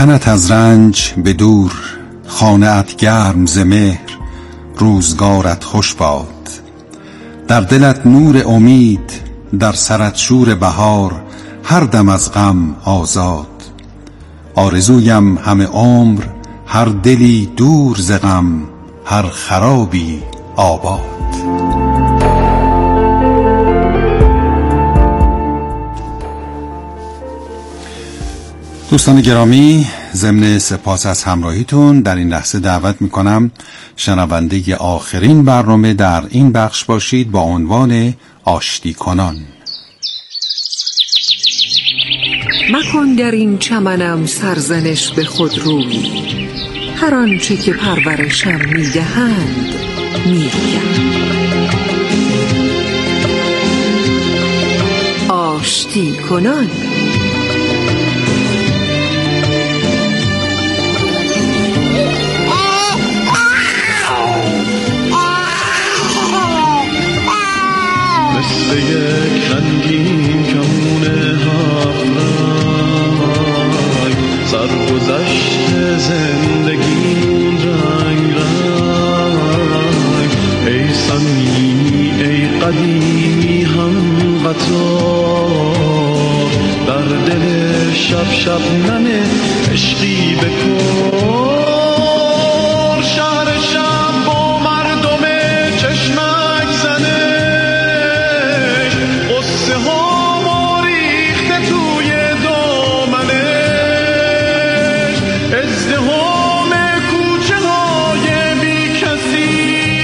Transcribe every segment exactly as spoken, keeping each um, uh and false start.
تنت از رنج به دور، خانه ات گرم ز مهر، روزگارت خوش باد. در دلت نور امید، در سرت شور بهار، هر دم از غم آزاد. آرزویم همه عمر، هر دلی دور ز غم، هر خرابی آباد. دوستان گرامی، ضمن سپاس از همراهیتون در این لحظه دعوت میکنم شنونده آخرین برنامه در این بخش باشید با عنوان آشتی کنان. مکن در این چمنم سرزنش به خود روی، هر آنچه که پرورشم میدهند میگویم. آشتی کنان. مثل یک رنگین کمون هفت رنگ، سرگذشت زندگی رنگ رنگ. ای صمیمی ای قدیمی هم قطار، در دل شب شبنم عشقی بکن. شهر شب با مردم چشمک زنه، قصه ها ماریخته توی دامنش. ازدحام کوچه های بی کسی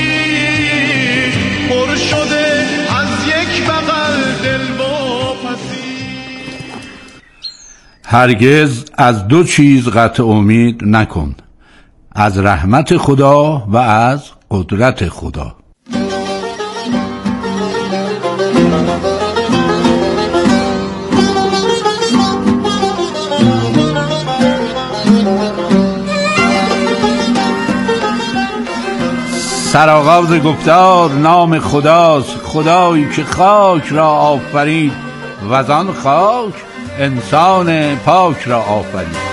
پر شده از یک بغل دلواپسی. هرگز از دو چیز قطع امید نکن، از رحمت خدا و از قدرت خدا. سرآغاز گفتار نام خداست، خدایی که خاک را آفرید و از آن خاک انسان پاک را آفرید.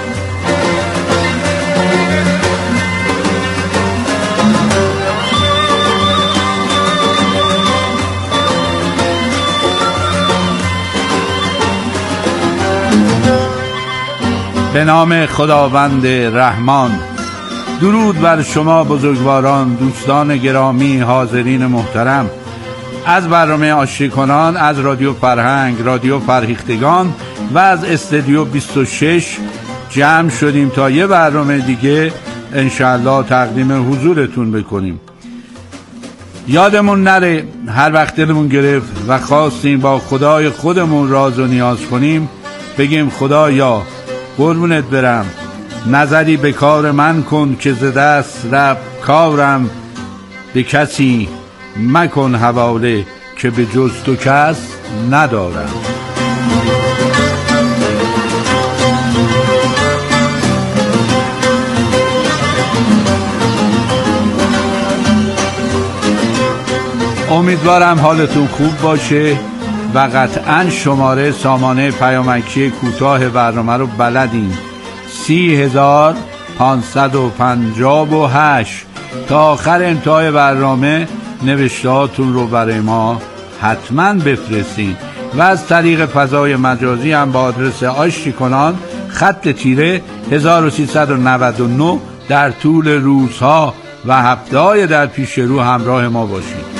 به نام خداوند رحمان. درود بر شما بزرگواران، دوستان گرامی، حاضرین محترم. از برنامه آشتی کنان از رادیو فرهنگ، رادیو فرهیختگان و از استودیو بیست و شش جمع شدیم تا یه برنامه دیگه انشالله تقدیم حضورتون بکنیم. یادمون نره هر وقت دلمون گرفت و خواستیم با خدای خودمون راز و نیاز کنیم، بگیم خدایا قربونت برم، نظری به کار من کن که ز دست رفت کارم، به کسی مکن حواله که به جز تو کس ندارم. امیدوارم حالتون خوب باشه و قطعا شماره سامانه پیامکی کوتاه برنامه رو بلدین، سی هزار پانصد و پنجاه و هشت. تا آخر انتهای برنامه نوشتهاتون رو برای ما حتما بفرستین و از طریق فضای مجازی هم با آدرس آشتی کنان خط تیره هزار و سیصد و نود و نه در طول روزها و هفته‌های در پیش رو همراه ما باشید.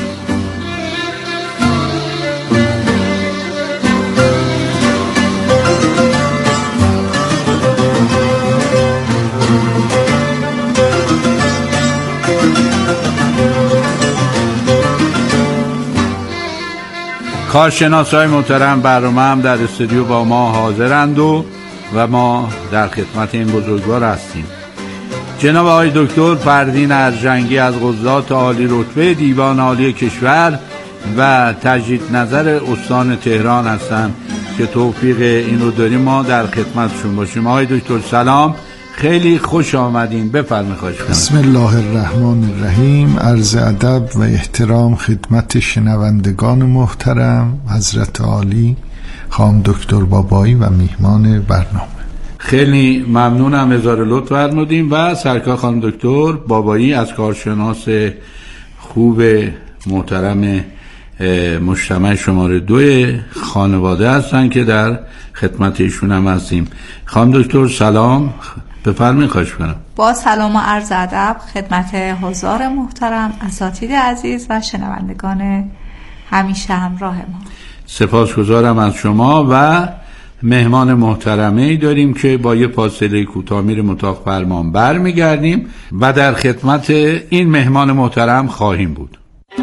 کارشناسای محترم برنامه هم در استودیو با ما حاضرند و و ما در خدمت این بزرگوار هستیم. جناب آقای دکتر فردین ارجنگی از قضات عالی رتبه دیوان عالی کشور و تجدید نظر استان تهران هستند که توفیق این رو داریم ما در خدمتشون باشیم. آقای دکتر سلام، خیلی خوش آمدین، بفرمایید. خواهش کنم. بسم الله الرحمن الرحیم. عرض ادب و احترام خدمت شنوندگان محترم، حضرت عالی خانم دکتر بابایی و میهمان برنامه. خیلی ممنونم، هزار لطف فرمودیم. و سرکار خانم دکتر بابایی از کارشناس خوب محترم مجتمع شماره دو خانواده هستن که در خدمت ایشون هم هستیم. خانم دکتر سلام، بفرمایید. خواهش کنم. با سلام و عرض ادب خدمت حضار محترم، اساتید عزیز و شنوندگان همیشه همراه ما. سپاسگزارم از شما و مهمان محترمه‌ای داریم که با یه فاصله کوتاه میریم اتاق فرمان برمیگردیم و در خدمت این مهمان محترم خواهیم بود.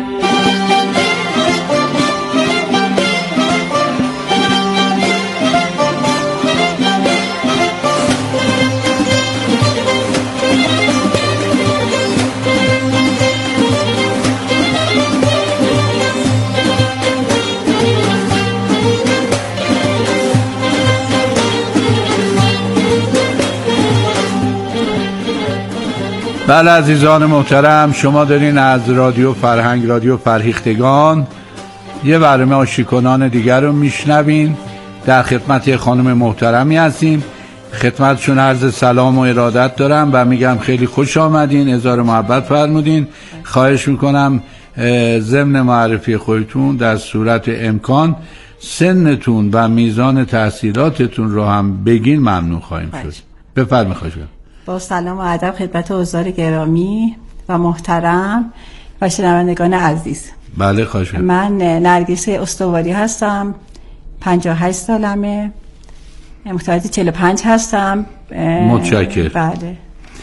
بله عزیزان محترم، شما دارین از رادیو فرهنگ، رادیو فرهیختگان، یه برنامه آشتیکنان دیگر رو میشنوین. در خدمت خانم محترمی هستیم، خدمتشون عرض سلام و ارادت دارم و میگم خیلی خوش آمدین، هزار محبت فرمودین. خواهش میکنم ضمن معرفی خودتون در صورت امکان سنتون و میزان تحصیلاتتون رو هم بگین، ممنون خواهیم شد. بفرمایید. خواهش کنم. با سلام و ادب خدمت حضار گرامی و محترم و شنوندگان عزیز. بله خواهش کنم. من نرگس استواری هستم، پنجاه و هشت سالمه، متولد چهل و پنج هستم. متشکرم. بله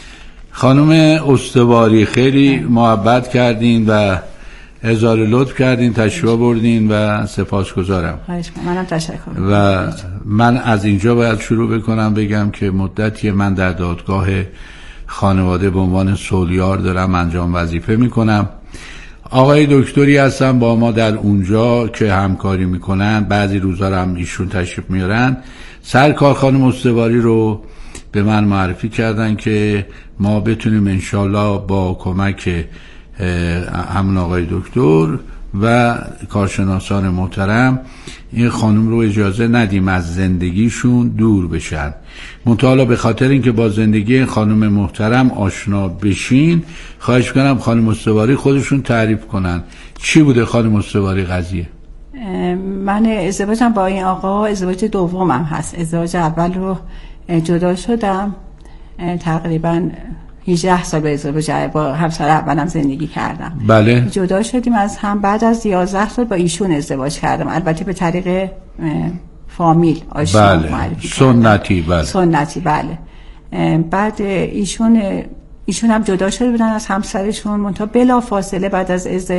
خانم استواری، خیلی محبت کردین و هزار لطف کردین، تشریف بردین و سپاسگزارم. خواهش کنم. منم تشکر. و من از اینجا باید شروع بکنم بگم که مدتی من در دادگاه خانواده به عنوان سولیار دارم انجام وظیفه میکنم. آقای دکتری هستن با ما در اونجا که همکاری میکنن، بعضی روزا هم ایشون تشریف میارن. سرکار خانم استواری رو به من معرفی کردن که ما بتونیم انشالله با کمک همون آقای دکتر و کارشناسان محترم این خانم رو اجازه ندیم از زندگیشون دور بشن. منتها به خاطر اینکه با زندگی این خانم محترم آشنا بشین، خواهش کنم خانم استواری خودشون تعریف کنن چی بوده خانم استواری قضیه. من ازدواجم با این آقا ازدواج دومم هست. ازدواج اول رو جدا شدم، تقریبا هجده سال به ازدواج با همسر اولم زندگی کردم. بله. جدا شدیم از هم، بعد از یازده سال با ایشون ازدواج کردم، البته به طریق فامیل آشنا. بله. سنتی. بله سنتی. بله. بعد ایشون ایشون هم جدا شده بودن از همسرشون، منتها بلا فاصله بعد از, از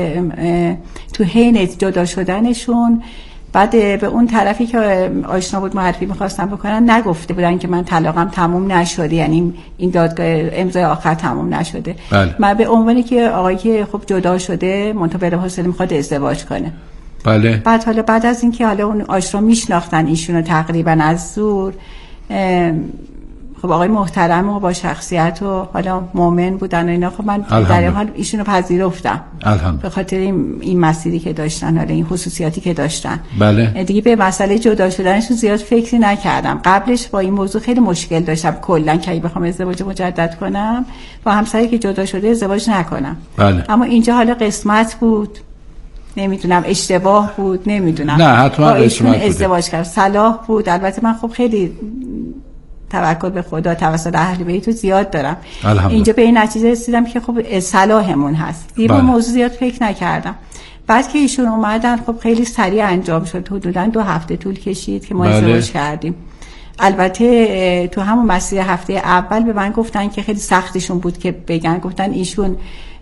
تو حین جدا شدنشون، بعد به اون طرفی که آشنا بود معرفی می‌خواستم بکنن، نگفته بودن که من طلاقم تموم نشده، یعنی این دادگاه امضای آخر تموم نشده. بله. من به عنوانی که آقایی که خب جدا شده منتها بلا فاصله می‌خواد ازدواج کنه. بله. بعد حالا بعد از اینکه حالا اون آشنا میشناختن ایشونو تقریبا از زور، خب آقای محترم و با شخصیت و حالا مؤمن بودن و اینا، خب من در این حال ایشونو پذیرفتم به خاطر این, این مسیری که داشتن، حالا این خصوصیاتی که داشتن. بله. دیگه به مسئله جدا شدنشون زیاد فکری نکردم. قبلش با این موضوع خیلی مشکل داشتم کلا که اگه بخوام ازدواج مجدد کنم با همسری که جدا شده ازدواج نکنم. بله. اما اینجا حالا قسمت بود، نمیدونم اشتباه بود، نمیدونم، نه حتما قسمت بود، ازدواج کرد صلاح بود. البته من خب خیلی توکل به خدا توسط اهل بیت زیاد دارم، اینجا به این نتیجه رسیدم که خب صلاحمون هست. دیگه با موضوع زیاد فکر نکردم. بعد که ایشون اومدن خب خیلی سریع انجام شد، حدوداً دو هفته طول کشید که ما بله. ازدواج کردیم. البته تو همون مسیر هفته اول به من گفتن که خیلی سختشون بود که بگن، گفتن ایشون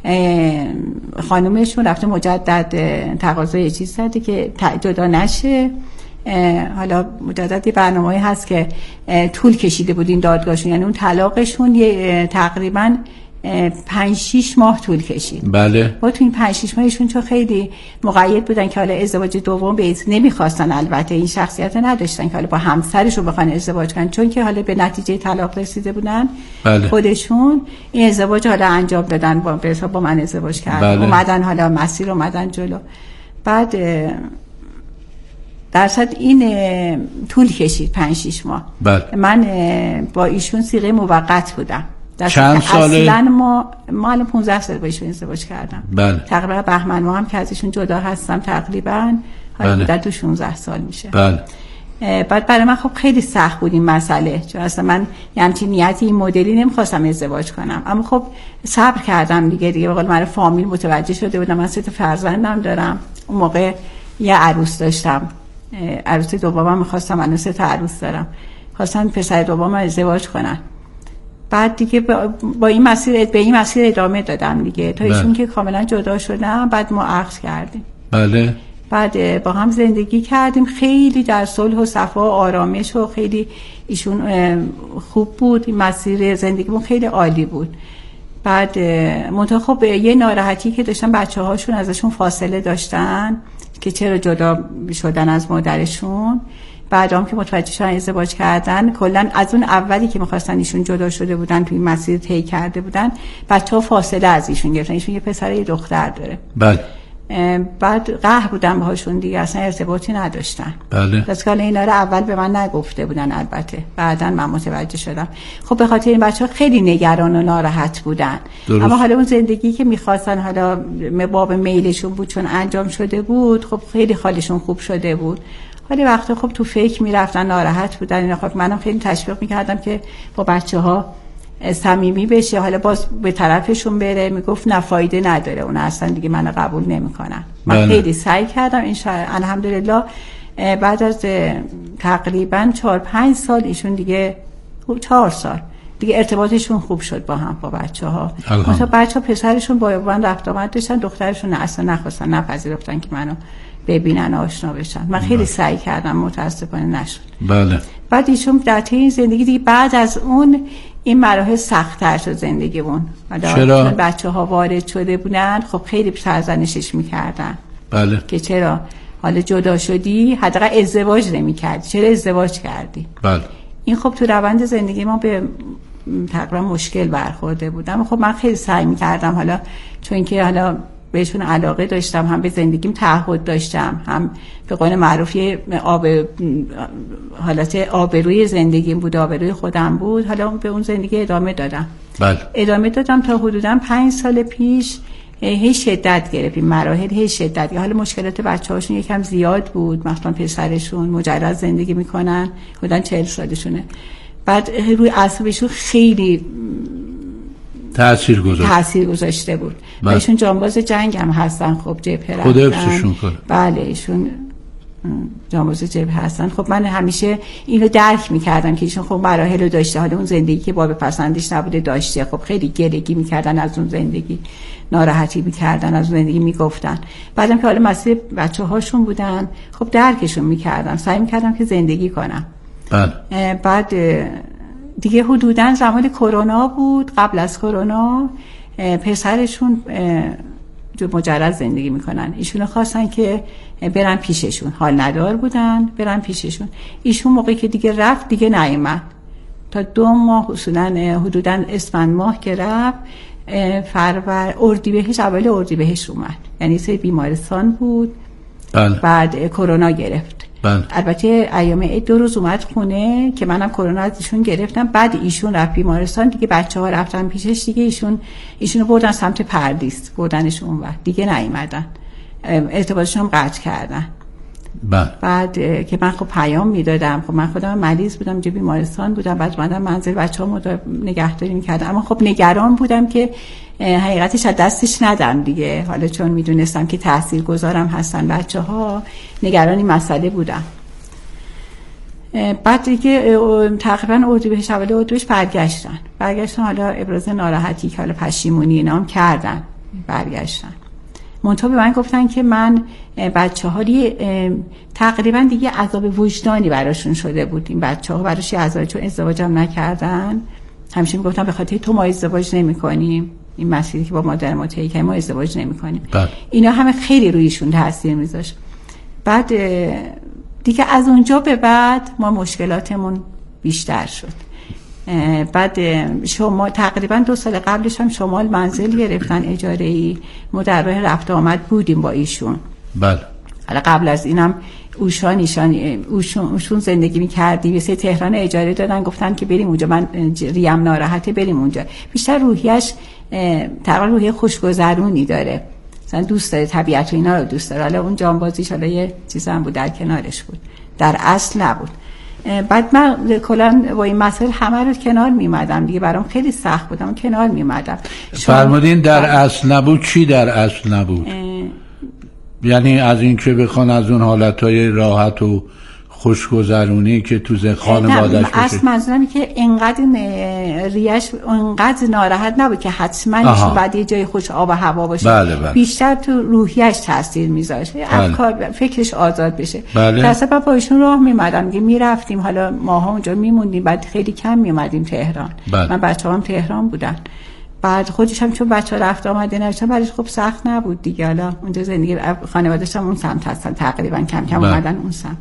خانومشون رفته مجدد تقاضای چیز زده که جدا نشه. حالا مجدد یه برنامه‌ای هست که طول کشیده بود این دادگاهشون، یعنی اون طلاقشون یه تقریباً پنج شیش ماه طول کشید. بله. با تو این پنج شیش ماهشون چون خیلی مقید بودن که حالا ازدواج دوم به نمیخواستن، البته این شخصیت نداشتن که حالا با همسرشون بخوان ازدواج کنن، چون که حالا به نتیجه طلاق رسیده بودن. بله. خودشون این ازدواج حالا انجام دادن، با به حساب با من ازدواج کردن. بله. اومدن حالا مسیر اومدن جلو. بعد درصد این طول کشید پنج شیش ماه. بله. من با ایشون صیغه موقت بودم. چند ساله؟ اصلا ما ما الان پانزده سال با ایشون ازدواج کردم. بله. تقریبا بهمن ماه هم که از ایشون جدا هستم تقریبا حالا بله. حدود شانزده سال میشه. بله. بعد برای من خب خیلی سخت بود این مسئله، چون اصلا من یه همچین نیتی این مدلی نمیخواستم ازدواج کنم، اما خب صبر کردم دیگه دیگه به قول من فامیل متوجه شده بودم، من سه تا فرزندم دارم. اون موقع یه عروس داشتم، عروس دومم میخواستم، من سه تا عروس دارم، خواستن پسر دومم ازدواج کنن. بعد دیگه با این مسیر به این مسیر ادامه دادم دیگه تا ایشون که کاملا جدا شدم. بعد ما عقد کردیم. بله. بعد با هم زندگی کردیم، خیلی در صلح و صفا و آرامش و خیلی ایشون خوب بود، این مسیر زندگیمون خیلی عالی بود. بعد منتها خب یه ناراحتی که داشتن بچه هاشون ازشون فاصله داشتن که چرا جدا شدن از مادرشون. بعد هم که متوجه شدن ازدواج کردن، کلا از اون اولی که می‌خواستن ایشون جدا شده بودن توی مسیر طی کرده بودن، بچه‌ها فاصله از ایشون گرفتن. ایشون یه پسر یه دختر داره. بله. بعد قهر بودن باهاشون دیگه، اصلا ارتباطی نداشتن. بله. پس که اینا رو اول به من نگفته بودن، البته بعداً من متوجه شدم. خب به خاطر این بچه‌ها خیلی نگران و ناراحت بودن. درست. اما حالا اون زندگی که می‌خواستن، حالا باب میلشون بود چون انجام شده بود، خب خیلی حالشون خوب شده بود. ولی وقتا خب تو فکر میرفتن، ناراحت بودن اینا. خب منم خیلی تشویق میکردم که با بچه‌ها صمیمی بشه، حالا باز به طرفشون بره. میگفت نه فایده نداره، اون اصلا دیگه منو قبول نمیکنن. من بله. خیلی سعی کردم ان الحمدلله بعد از تقریبا چهار پنج سال ایشون دیگه چهار سال دیگه ارتباطشون خوب شد با هم، با بچه‌ها. مثلا بچه‌ها پسرشون با من رفت آمد داشتن، دخترشون اصلا نخواستن، نپذیرفتن که منو ببینن، آشنا بشن. من خیلی سعی کردم، متاسفانه نشد. بله. بعد ایشون در طی زندگی دیگه بعد از اون این مراحل سخت‌تر شد زندگیمون. چرا؟ بچه‌ها وارد شده بودن، خب خیلی سرزنشش می‌کردن. بله. که چرا حالا جدا شدی، حداقل ازدواج نمی‌کردی، چرا ازدواج کردی؟ بله. این خب تو روند زندگی ما به تقریبا مشکل برخورده بودم. خب من خیلی سعی می‌کردم، حالا چون که حالا بهشون علاقه داشتم، هم به زندگیم تعهد داشتم، هم به قول معروف آب حالت آبروی زندگیم بود، آبروی خودم بود. حالا به اون زندگی ادامه دادم. بله. ادامه دادم تا حدوداً پنج سال پیش هی شدت گرفتیم، مراحل هی شدت. حالا مشکلات بچه‌هاشون یکم زیاد بود، مثلا پسرشون مجرد زندگی میکنن، حدوداً چهل سالشونه. بعد روی اعصابشون خیلی تأثیر گذاشت. تأثیر گذاشته بود. بله. ایشون جانباز جنگ هم هستن، خب جبهه رفتن. خدا حفظشون کنه. بله ایشون جانباز جبهه هستن. خب من همیشه اینو درک میکردم که ایشون خب مراحل رو داشته، حالا اون زندگی که باب پسندش نبوده داشته. خب خیلی گلگی میکردن از اون زندگی، ناراحتی میکردن از اون زندگی، میگفتن. بعدم که حالا مسئله بچه هاشون بودن، خب درکشون میکردم، سعی میکردم که زندگی کنم. بله. بعد دیگه حدوداً زمان کرونا بود، قبل از کرونا پسرشون مجرد زندگی میکنن، ایشون خواستن که برن پیششون، حال ندار بودن برن پیششون. ایشون موقعی که دیگه رفت دیگه نیومد تا دو ماه اصولاً حدوداً اسفند ماه که رفت، فروردین اردیبهشت اول اردیبهشت اومد، یعنی سه بیمارستان بود. بله. بعد کرونا گرفت. بله. البته ایام عید دو روز اومد خونه که منم کرونا از ایشون گرفتم. بعد ایشون رفت بیمارستان دیگه، بچه‌ها رفتن پیشش دیگه، ایشون ایشونو بردن سمت پردیس، بردنش اونور دیگه نیومدن، ارتباطشون هم قطع کردن. بله. بعد که من خب پیام میدادم، خب من خودم مریض بودم، اینجا بیمارستان بودم، بعد اومدم منزل بچه‌ها نگهداری می‌کردم، اما خب نگران بودم که حقیقتش از دستش ندم دیگه. حالا چون میدونستم که تاثیرگذارم هستن بچه‌ها، نگران این مسئله بودم. بعد دیگه تقریبا اردیبهشت اول اردیبهشت برگشتن برگشتن حالا ابراز ناراحتی که حالا پشیمونی اینا هم کردن، برگشتن. منتها به من گفتن که من بچه‌ها تقریبا دیگه عذاب وجدانی براشون شده بود، این بچه‌ها براش عذاب، چون ازدواجم نکردن. همیشه میگفتن به خاطر تو ما ازدواج نمی‌کنیم، این مسئله که با مادر ما طی کردیم ما ازدواج نمی‌کنیم. اینا همه خیلی رویشون تاثیر میذاشت. بعد دیگه از اونجا به بعد ما مشکلاتمون بیشتر شد. بعد شما تقریبا دو سال قبلش هم شمال منزل گرفتن اجاره‌ای، ما در راه رفت آمد بودیم با ایشون. بله. حالا قبل از اینم اوشان ایشان اوشون, اوشون زندگی می‌کردی، به سه تهران اجاره دادن، گفتن که بریم اونجا، من ریم ناراحته بریم اونجا. بیشتر روحیش تقریبا روحیه خوشگذرونی داره، مثلا دوست داره طبیعت و اینا رو دوست داره. حالا اون جانبازیش حالا یه چیز هم بود در کنارش بود، در اصل نبود. بعد من کلا با این مسائل همه رو کنار میمدم دیگه، برام خیلی سخت بودم، کنار میمدم. فرمودین در اصل نبود، چی در اصل نبود؟ یعنی از این که بخوان از اون حالتهای راحت و خوشگذرونی که تو ز خانواده‌اش باشه. اصل منظورم که انقدر ریش انقدر ناراحت نبود که حتما بعد یه جای خوش آب و هوا باشه. بله بله. بیشتر تو روحیش تاثیر میذاره، افکار فکرش آزاد بشه. بله. درسته با ایشون راه میمدم دیگه، میرفتیم، حالا ماها اونجا میموندیم، بعد خیلی کم میومدیم تهران. بله. من بچه‌هام تهران بودن. بعد خودش هم چون بچه ها رفت آمده نوشتن برایش خب سخت نبود دیگه. حالا اونجا زندگی خانواده‌اش هم اون سمت هستن، تقریبا کم کم اومدن اون سمت.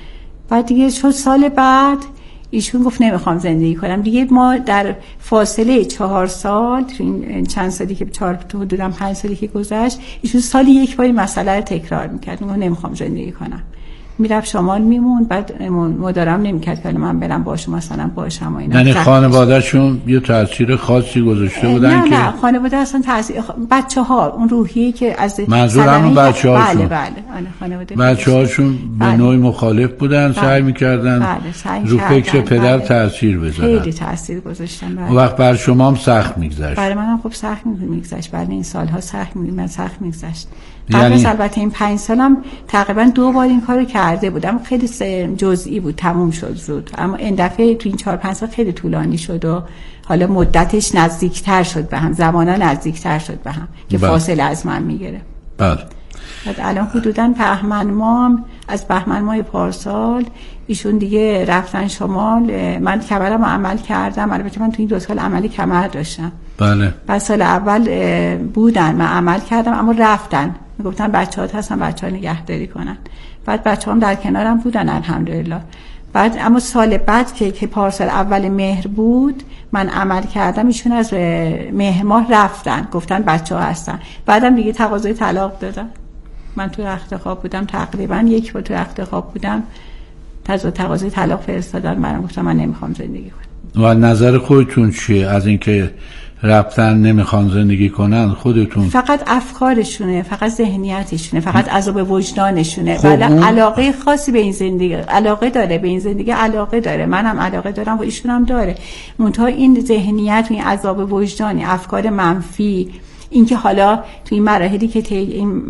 بعد دیگه شد سال بعد ایشون گفت نمیخوام زندگی کنم دیگه. ما در فاصله چهار سال، تو این چند سالی که چهار تو حدوداً پنج سالی که گذشت، ایشون سالی یک بار مسئله رو تکرار میکرد، میگفت نمیخوام زندگی کنم. میرفت شمال میموند، بعد مدارم نمیکرد که من برم باشه مثلا باشم و اینا. یعنی خانواده‌شون یه تاثیر خاصی گذاشته بودن؟ نه که نه خانواده اصلا تاثیر، بچه‌ها اون روحیه که از منظورم بچه‌هاشون. بله بله خانواده بچه‌هاشون به نوعی مخالف بودن، بله. سعی می‌کردن بله. رو فکر پدر بله. تاثیر بذارن، خیلی تاثیر گذاشتن. بله. وقت بر شما هم سخت می‌گذشت؟ برای منم خب سخت می‌گذشت، بعد این سال‌ها سخت من سخت می‌گذشت. قبل از البته این پنج سالم تقریبا دو بار این کارو کرده بودم، خیلی جزئی بود، تموم شد زود. اما این دفعه تو این چهار پنج سال خیلی طولانی شد و حالا مدتش نزدیکتر شد به هم، زمانا نزدیکتر شد به هم که بله. فاصله از من میگیره. بله. بعد الان حدوداً بهمن ماه، از بهمن ماه پارسال ایشون دیگه رفتن شمال. من کمرم عمل کردم، البته من تو این دو سال عملی کمر داشتم. بله. بعد سال اول بودن من عمل کردم، اما رفتن، میگفتن بچه‌هات هستن بچه‌ها نگهداری کنن. بعد بچه‌هام در کنارم بودن الحمدلله. بعد اما سال بعد که که پارسال اول مهر بود من عمل کردم، ایشون از مهر ماه رفتن، گفتن بچه‌ها هستن. بعدم دیگه تقاضای طلاق دادن. من تو رخت خواب بودم، تقریبا یک بار تو رخت خواب بودم، تازه تقاضای طلاق فرستادن، منم گفتم من نمیخوام زندگی کنم. و نظر خودتون چیه از اینکه رفتن نمیخوان زندگی کنن؟ خودتون فقط افکارشونه، فقط ذهنیتشونه، فقط عذاب وجدانشونه. خب ولی اون... علاقه خاصی به این زندگی علاقه داره، به این زندگی علاقه داره، منم علاقه دارم و ایشون هم داره. منتها این ذهنیت و این عذاب وجدانی، افکار منفی، اینکه حالا تو این مراحلی که این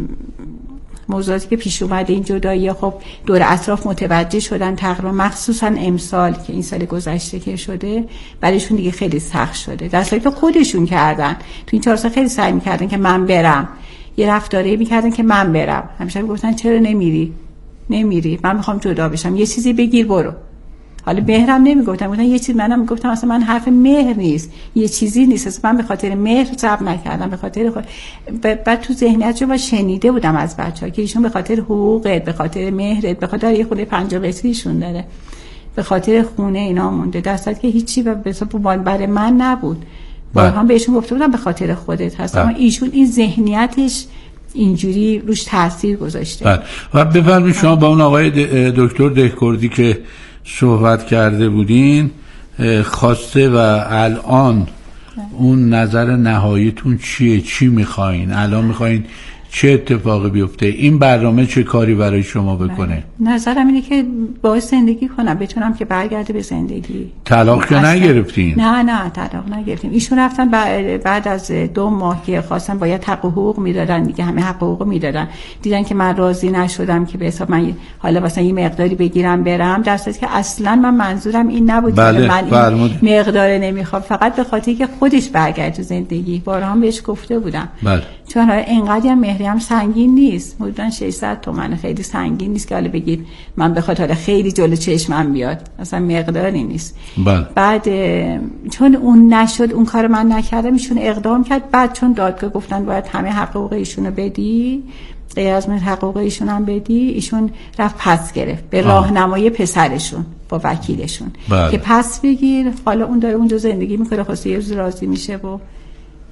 موضوعاتی که پیش اومده، این جدایی، خب دور اطراف متوجه شدن تقریبا، مخصوصا امسال که این سال گذشته که شده، برایشون دیگه خیلی سخت شده، در حالی که خودشون کردن. تو این چهار سال خیلی سعی میکردن که من برم، یه رفتاری میکردن که من برم، همیشه میگفتن چرا نمیری نمیری من میخوام جدا بشم، یه چیزی بگیر برو. حالا مهرم نمیگفتم، گفتن یه چیز، منم میگفتم اصلا من حرف مهر نیست، یه چیزی نیست، اصلا من به خاطر مهر صبر نکردم، به خاطر خود. بعد تو ذهنیت رو شنیده بودم از بچه‌ها که ایشون به خاطر حقوقت، به خاطر مهرت، به خاطر یه خونه پنجاه متریشون داره، به خاطر خونه اینا مونده، در صورتی که هیچی به حساب برای من نبود. بارها بهشون گفته بودم به خاطر خودت هست، اما ایشون این ذهنیتش اینجوری روش تاثیر گذاشته. بله. و بفرمایید شما با اون آقای دکتر دهکردی که صحبت کرده بودین خواسته و الان اون نظر نهاییتون چیه؟ چی میخواین؟ الان میخواین چه اتفاقی بیفته؟ این برنامه چه کاری برای شما بکنه؟ نظرم اینه که باهاش زندگی کنم، بتونم که برگرده به زندگی. طلاق که نگرفتین؟ نه نه طلاق نگرفتیم. ایشون رفتن بعد از دو ماه که خواستن باید حق و حقوق میدادن دیگه، همه حق و حقوق میدادن، دیدن که من راضی نشدم که به حساب من حالا مثلا یه مقداری بگیرم برم، در صورتی که اصلا من منظورم این نبود. بله، من این مقدار نمیخوام، فقط به خاطر که خودش برگرده تو زندگی. بارها بهش گفته بودم. بله. چون اینقدر مهری هم سنگین نیست، حدوداً ششصد تومن، خیلی سنگین نیست که حالا بگید من به خاطر خیلی جلو چشمم بیاد، اصلا مقداری نیست. بله. بعد چون اون نشد، اون کار من نکردم، ایشون اقدام کرد. بعد چون دادگاه گفتن باید همه حقوق ایشونو بدی، غیر از من حقوق ایشون هم بدی، ایشون رفت پس گرفت به راهنمای پسرشون با وکیلشون. بله. که پس بگیر، حالا اون داره اونجا زندگی میکنه، خواسته یه روز راضی میشه و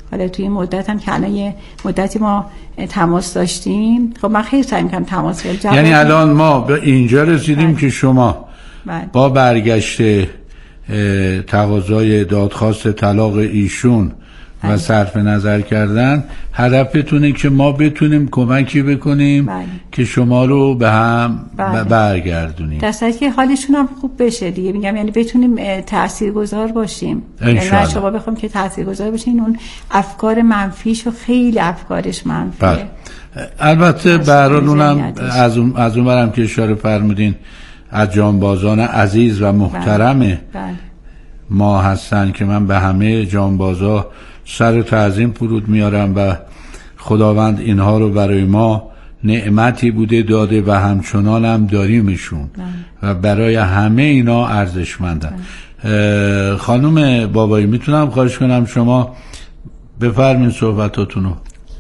حالا توی این مدت هم که الان یه مدتی ما تماس داشتیم، خب من خیلی سعی می‌کنم تماس بگیرم. یعنی الان ما به اینجا رسیدیم بله. که شما بله. با برگشت تقاضای دادخواست طلاق ایشون و صرف نظر کردن، هدفتونه که ما بتونیم کمکی بکنیم بله. که شما رو به هم بله. برگردونیم، در صورتی که حالشون هم خوب بشه دیگه. میگم یعنی بتونیم تاثیرگذار باشیم، یعنی شما بخوام که تاثیرگذار باشین، اون افکار منفیش و خیلی افکارش منفیه. بله. البته به هر حال اونم از اون از اون برم که اشاره فرمودین از جانبازان عزیز و محترم بله. بله. ما هستن که من به همه جانبازا سر تعظیم فرود میارم و خداوند اینها رو برای ما نعمتی بوده داده و همچنان هم داریمشون و برای همه اینا ارزشمندن. خانم بابایی میتونم خواهش کنم شما بفرمین صحبتاتونو.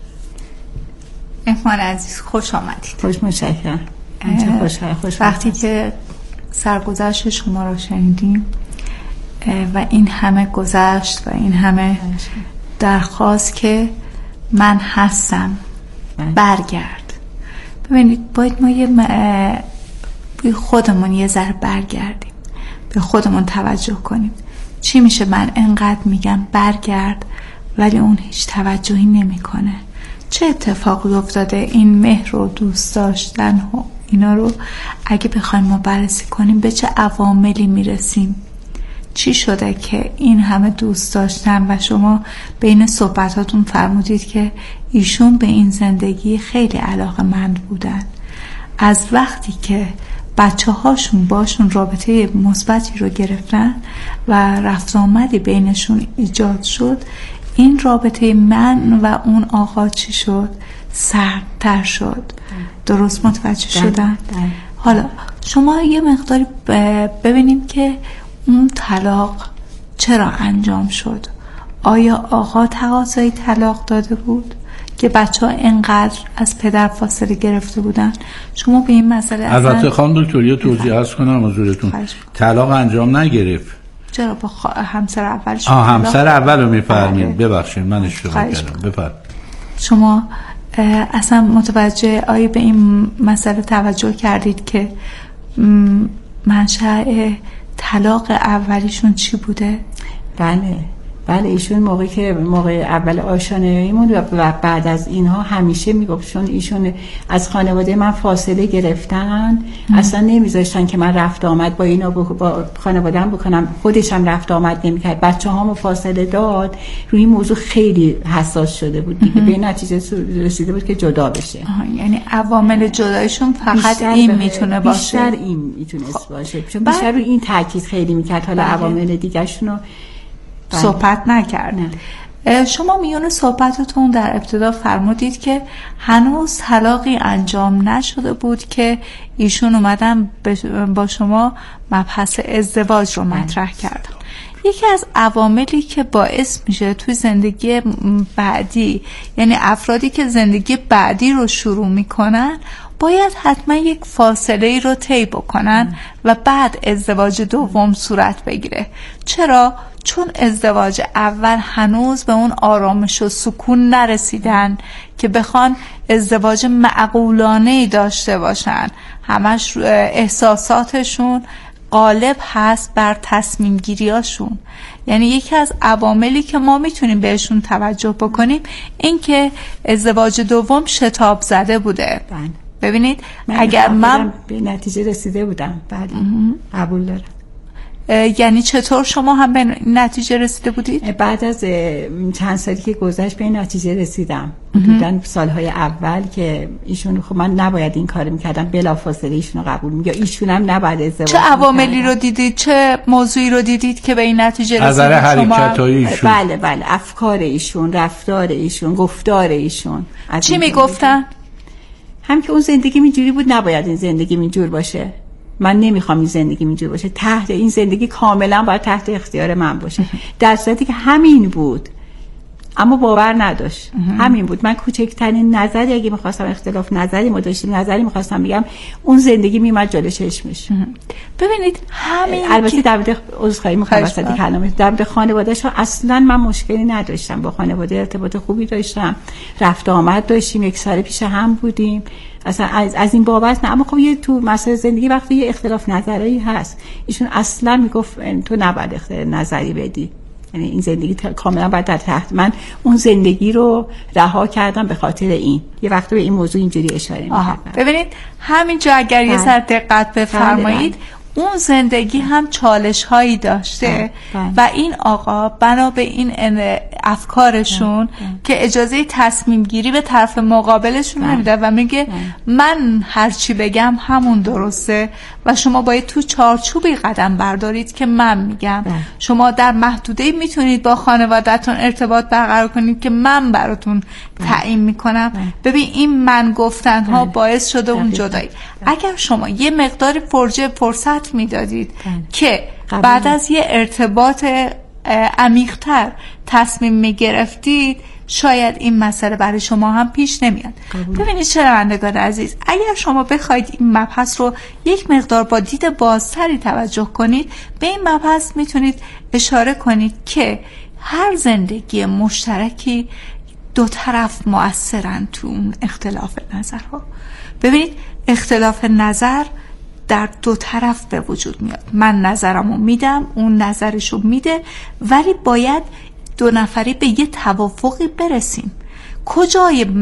مهمان عزیز خوش آمدید. خوش متشکرم. خوش خوش وقتی که سرگذشت شما رو شنیدیم و این همه گذشت و این همه درخواست که من هستم برگرد، ببینید باید ما یه به خودمون یه ذره برگردیم، به خودمون توجه کنیم. چی میشه من انقدر میگم برگرد ولی اون هیچ توجهی نمیکنه؟ چه اتفاقی افتاده؟ این مهر و دوست داشتن و اینا رو اگه بخوایم ما بررسی کنیم به چه عواملی میرسیم؟ چی شده که این همه دوست داشتن؟ و شما بین صحبتاتون فرمودید که ایشون به این زندگی خیلی علاقه‌مند بودن. از وقتی که بچه هاشون باشون رابطه مثبتی رو گرفتن و رفت آمدی بینشون ایجاد شد، این رابطه من و اون آقا چی شد؟ سردتر شد. درست متوجه شدن؟ حالا شما یه مقداری ببینیم که اون طلاق چرا انجام شد. آیا آقا تقاضای طلاق داده بود که بچه ها اینقدر از پدر فاصله گرفته بودن؟ شما به این مسئله البته خانم دکتر یه توضیح عرض کنم حضورتون، طلاق انجام نگرفت. چرا با خ... همسر اولش؟ آه همسر اول رو میفرمید. ببخشید من اشتباه کردم. بفرمایید. شما اصلا متوجه آیا به این مسئله توجه کردید که منشأ طلاق اولیشون چی بوده؟ بله بله ایشون موقعی که موقع اول آشناییمون و بعد از اینها همیشه میگفتشون ایشون از خانواده من فاصله گرفتن، اصلا نمیذاشتن که من رفت آمد با اینا با خانواده‌ام بکنم. خودش هم رفت آمد نمیکرد، بچه‌هامو فاصله داد. روی این موضوع خیلی حساس شده بود دیگه، به نتیجه رسیده بود که جدا بشه. یعنی عوامل جدایشون فقط این میتونه باشه؟ بیشتر این میتونست باشه، چون بیشتر روی این تاکید خیلی میکرد. حالا عوامل دیگه‌شونو صحبت نکردید. شما میون صحبتتون در ابتدا فرمودید که هنوز طلاقی انجام نشده بود که ایشون اومدن با شما مبحث ازدواج رو مطرح کردن. یکی از عواملی که باعث میشه توی زندگی بعدی، یعنی افرادی که زندگی بعدی رو شروع میکنن، باید حتما یک فاصله ای رو طی بکنن و بعد ازدواج دوم صورت بگیره. چرا؟ چون ازدواج اول هنوز به اون آرامش و سکون نرسیدن که بخوان ازدواج معقولانه‌ای داشته باشن. همش احساساتشون غالب هست بر تصمیم گیریاشون. یعنی یکی از عواملی که ما میتونیم بهشون توجه بکنیم این که ازدواج دوم شتاب زده بوده. بله. ببینید اگر من به نتیجه رسیده بودم، بله قبول دارم. یعنی چطور شما هم به نتیجه رسیده بودید؟ بعد از چند سالی که گذشت به نتیجه رسیدم. حدوداً سالهای اول که ایشون خب من نباید این کارو میکردم، بلافاصله ایشونو قبول میگم. ایشون هم نباید ازدواج. چه عواملی رو دیدید؟ چه موضوعی رو دیدید که به این نتیجه رسیدید؟ نظر حرکت‌های ایشون. بله بله افکار ایشون، رفتار ایشون، گفتار ایشون. چی میگفتن؟ هم که اون زندگی اینجوری بود، نباید این زندگی اینجور باشه. من نمیخوام این زندگی اینجور باشه. تحت این زندگی کاملا باید تحت اختیار من باشه. در صورتی که همین بود. اما باور نداشت. همین بود. من کوچکترین نظری اگه میخواستم اختلاف نظری ما داشتیم نظری میخواستم بگم اون زندگی میومد جلوی چشمش. ببینید همین البته در مورد عذرخواهی میخوام وسط کلامه، در مورد خانواده‌اش اصلا من مشکلی نداشتم، با خانواده ارتباط خوبی داشتم، رفت آمد داشتیم، یک سال پیش هم بودیم، اصلا از, از این بابت نه. اما خب یه تو مسئله زندگی وقتی یه اختلاف نظری هست، ایشون اصلا میگفت تو نباید اختلاف نظری بدی، یعنی این زندگی کاملا باید در تحت. من اون زندگی رو رها کردم به خاطر این. یه وقت به این موضوع اینجوری اشاره می‌کردم. ببینید همینجا اگر یه ذره دقت بفرمایید، اون زندگی هم چالش هایی داشته بله. و این آقا بنا به این افکارشون بله. بله. که اجازه تصمیم گیری به طرف مقابلشون بله. نمیده و میگه بله. من هرچی بگم همون درسته و شما باید تو چارچوبی قدم بردارید که من میگم بله. شما در محدوده میتونید با خانواده‌تون ارتباط برقرار کنید که من براتون بله. تعیین میکنم بله. ببین این من گفتن ها بله. باعث شده بله. اون جدایی بله. اگر شما یه مقداری فرجه فرصت میدادید بله. که قبول. بعد از یه ارتباط عمیق‌تر تصمیم میگرفتید شاید این مسئله برای شما هم پیش نمیاد. ببینید شنوندگان عزیز، اگر شما بخواید این مبحث رو یک مقدار با دید بازتری توجه کنید، به این مبحث میتونید اشاره کنید که هر زندگی مشترکی دو طرف مؤثرن تو اون اختلاف نظرها. ببینید اختلاف نظر در دو طرف به وجود میاد. من نظرمو میدم، اون نظرشو میده، ولی باید دو نفری به یه توافقی برسیم. کجای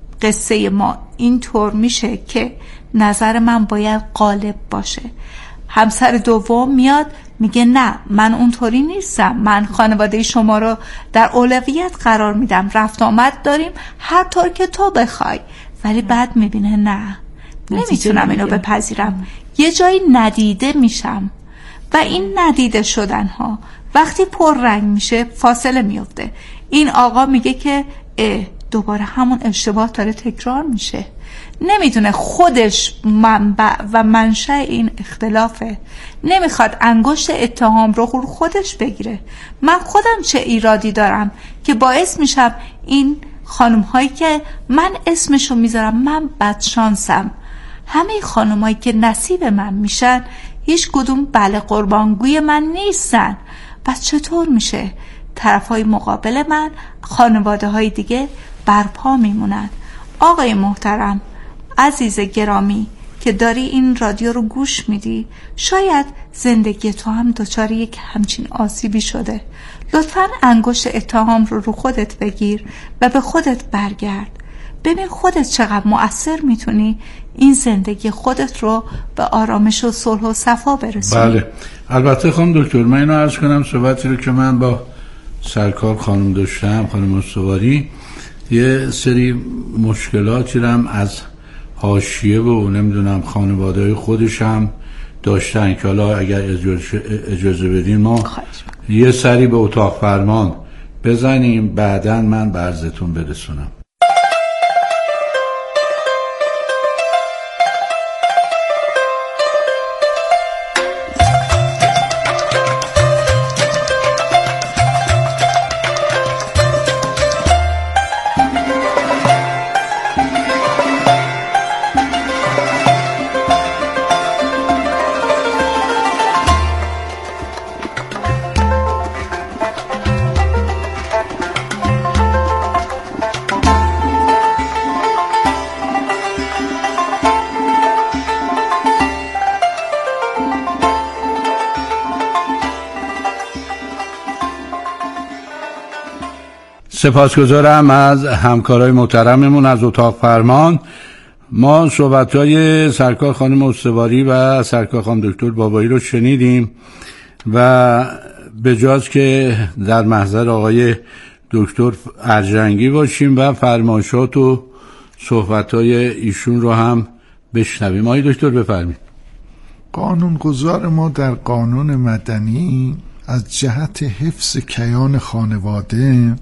قصه ما اینطور میشه که نظر من باید غالب باشه؟ همسر دوم میاد میگه نه من اونطوری نیستم، من خانواده شما رو در اولویت قرار میدم، رفت آمد داریم هر طور که تو بخوای، ولی بعد میبینه نه نمیتونم اینو بپذیرم، یه جایی ندیده میشم و این ندیده شدن ها وقتی پر رنگ میشه فاصله میفته. این آقا میگه که دوباره همون اشتباه داره تکرار میشه، نمیدونه خودش منبع و منشأ این اختلافه، نمیخواد انگشت اتهام رو خودش بگیره. من خودم چه ایرادی دارم که باعث میشم این خانم هایی که من اسمشو میذارم من بدشانسم، همه خانم هایی که نصیب من میشن هیچ کدوم بله قربانگوی من نیستن. پس چطور میشه طرف های مقابل من، خانواده های دیگه برپا میمونن؟ آقای محترم عزیز گرامی که داری این رادیو رو گوش میدی، شاید زندگی تو هم دچار یک همچین آسیبی شده. لطفاً انگشت اتهام رو رو خودت بگیر و به خودت برگرد، ببین خودت چقدر مؤثر میتونی این زندگی خودت رو به آرامش و صلح و صفا برسونی. بله البته خانم دکتر من اینو عرض کنم، صحبتی رو که من با سرکار خانم داشتم، خانم استواری، یه سری مشکلاتی رو هم از حاشیه و نمیدونم خانواده خودش هم داشتن که حالا اگر اجازه بدین ما یه سری به اتاق فرمان بزنیم، بعداً من به عرضتون برسونم. سپاسگزارم از همکارای محترممون از اتاق فرمان. ما صحبت‌های سرکار خانم استواری و سرکار خانم دکتر بابایی رو شنیدیم و به جاست که در محضر آقای دکتر ارجنگی باشیم و فرمایشات و صحبت‌های ایشون رو هم بشنویم. آقای دکتر بفرمایید. قانونگذار ما در قانون مدنی از جهت حفظ کیان خانواده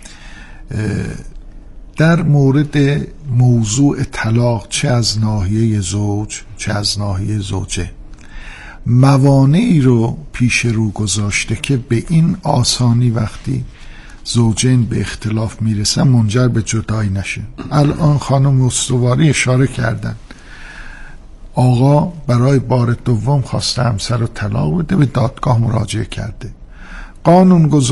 در مورد موضوع طلاق چه از ناحیه زوج چه از ناحیه زوجه موانعی رو پیش رو گذاشته که به این آسانی وقتی زوجین به اختلاف میرسن منجر به جدایی نشه. الان خانم استواری اشاره کردن آقا برای بار دوم خواسته همسر رو طلاق بده، به دادگاه مراجعه کرده. قانون